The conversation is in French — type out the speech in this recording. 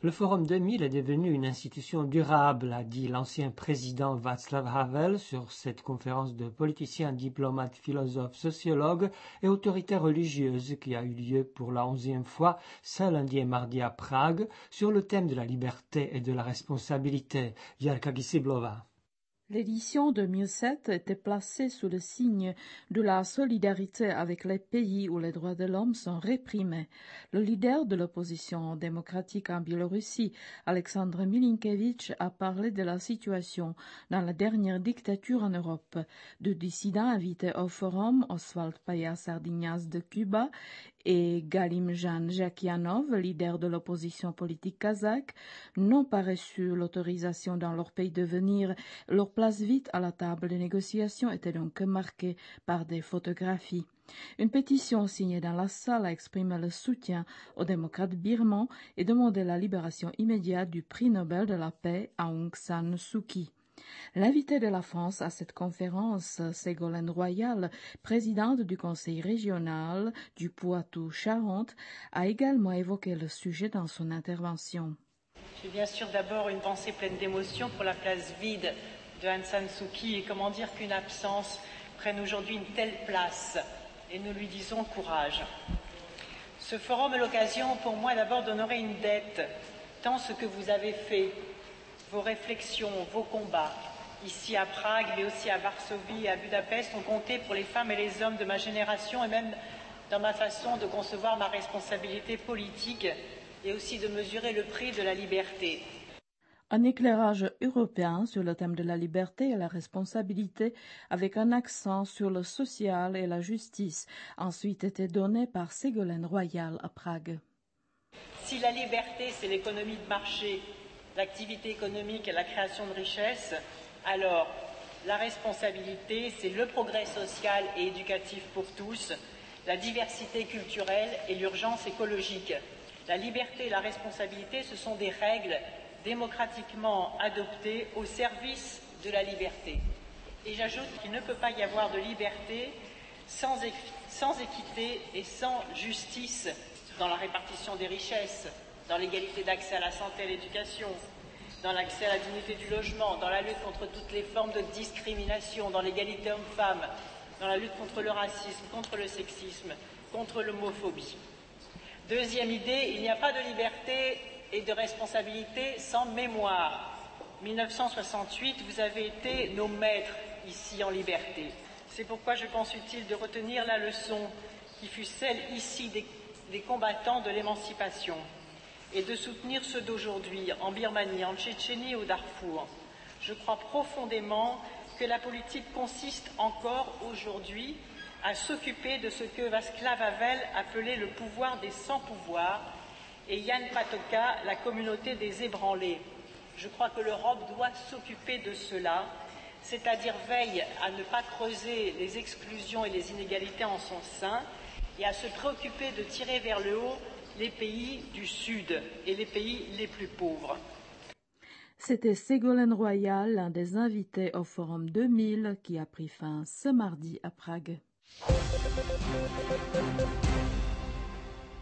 Le Forum 2000 est devenu une institution durable, a dit l'ancien président Václav Havel sur cette conférence de politiciens, diplomates, philosophes, sociologues et autorités religieuses qui a eu lieu pour la 11e fois ce lundi et mardi à Prague sur le thème de la liberté et de la responsabilité. Jarka Gisiblova. L'édition 2007 était placée sous le signe de la solidarité avec les pays où les droits de l'homme sont réprimés. Le leader de l'opposition démocratique en Biélorussie, Alexandre Milinkevitch, a parlé de la situation dans la dernière dictature en Europe. Deux dissidents invités au forum, Oswald Paya Sardiñas de Cuba et Galimjan Jakianov, leader de l'opposition politique kazakh, n'ont pas reçu l'autorisation dans leur pays de venir. Leur place vide à la table de négociation était donc marquée par des photographies. Une pétition signée dans la salle a exprimé le soutien aux démocrates birmans et demandé la libération immédiate du prix Nobel de la paix Aung San Suu Kyi. L'invité de la France à cette conférence, Ségolène Royal, présidente du conseil régional du Poitou-Charentes, a également évoqué le sujet dans son intervention. J'ai bien sûr d'abord une pensée pleine d'émotion pour la place vide de Aung San Suu Kyi et comment dire qu'une absence prenne aujourd'hui une telle place et nous lui disons courage. Ce forum est l'occasion pour moi d'abord d'honorer une dette, tant ce que vous avez fait, vos réflexions, vos combats, ici à Prague, mais aussi à Varsovie et à Budapest, ont compté pour les femmes et les hommes de ma génération et même dans ma façon de concevoir ma responsabilité politique et aussi de mesurer le prix de la liberté. Un éclairage européen sur le thème de la liberté et la responsabilité avec un accent sur le social et la justice a ensuite été donné par Ségolène Royal à Prague. Si la liberté, c'est l'économie de marché, l'activité économique et la création de richesses, alors la responsabilité, c'est le progrès social et éducatif pour tous, la diversité culturelle et l'urgence écologique. La liberté et la responsabilité, ce sont des règles démocratiquement adoptées au service de la liberté. Et j'ajoute qu'il ne peut pas y avoir de liberté sans équité et sans justice dans la répartition des richesses, dans l'égalité d'accès à la santé et à l'éducation, dans l'accès à la dignité du logement, dans la lutte contre toutes les formes de discrimination, dans l'égalité homme-femme, dans la lutte contre le racisme, contre le sexisme, contre l'homophobie. Deuxième idée, il n'y a pas de liberté et de responsabilité sans mémoire. 1968, vous avez été nos maîtres ici en liberté. C'est pourquoi je pense utile de retenir la leçon qui fut celle ici des combattants de l'émancipation et de soutenir ceux d'aujourd'hui en Birmanie, en Tchétchénie et au Darfour. Je crois profondément que la politique consiste encore aujourd'hui à s'occuper de ce que Václav Havel appelait le pouvoir des sans-pouvoirs et Jan Patočka la communauté des ébranlés. Je crois que l'Europe doit s'occuper de cela, c'est-à-dire veille à ne pas creuser les exclusions et les inégalités en son sein et à se préoccuper de tirer vers le haut les pays du Sud et les pays les plus pauvres. C'était Ségolène Royal, l'un des invités au Forum 2000 qui a pris fin ce mardi à Prague.